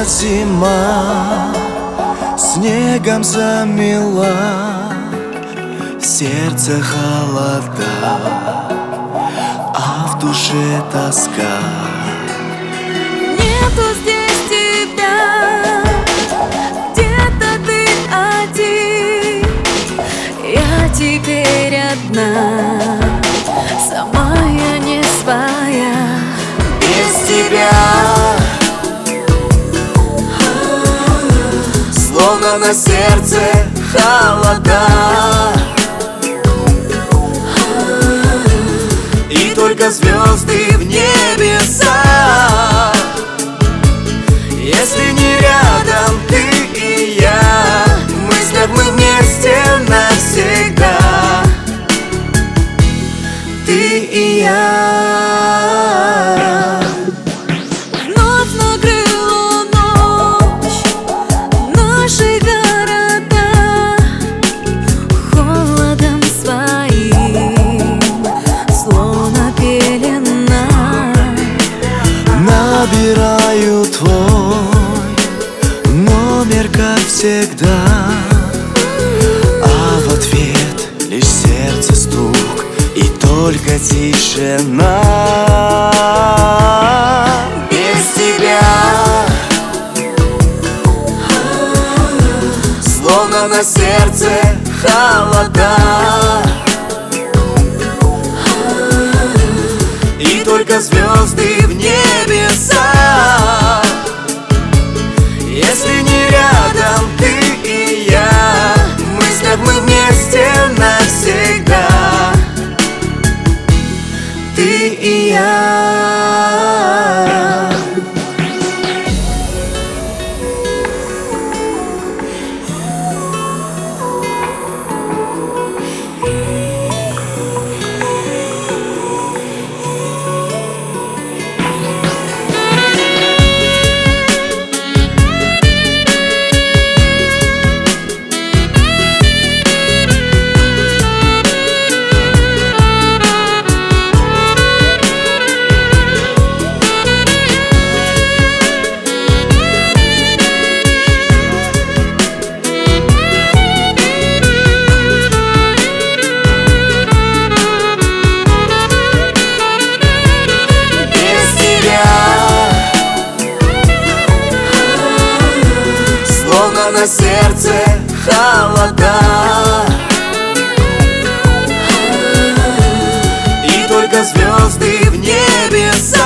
Опять зима снегом замела, в сердце холода, а в душе тоска. Нету здесь тебя, где-то ты один. Я теперь одна, сама я не своя. Без тебя словно на сердце холода, и только звезды в небесах. Если не рядом ты и я, в мыслях мы вместе навсегда. Ты и я. Вновь накрыла ночь наши города холодом своим, словно пелена. Набираю твой номер, как всегда, а в ответ лишь сердце стук и только тишина. Без тебя словно на сердце холода, и только звезды в небесах. Если не рядом ты и я, в мыслях мы вместе навсегда. Ты и я. На сердце холода, и только звезды в небесах.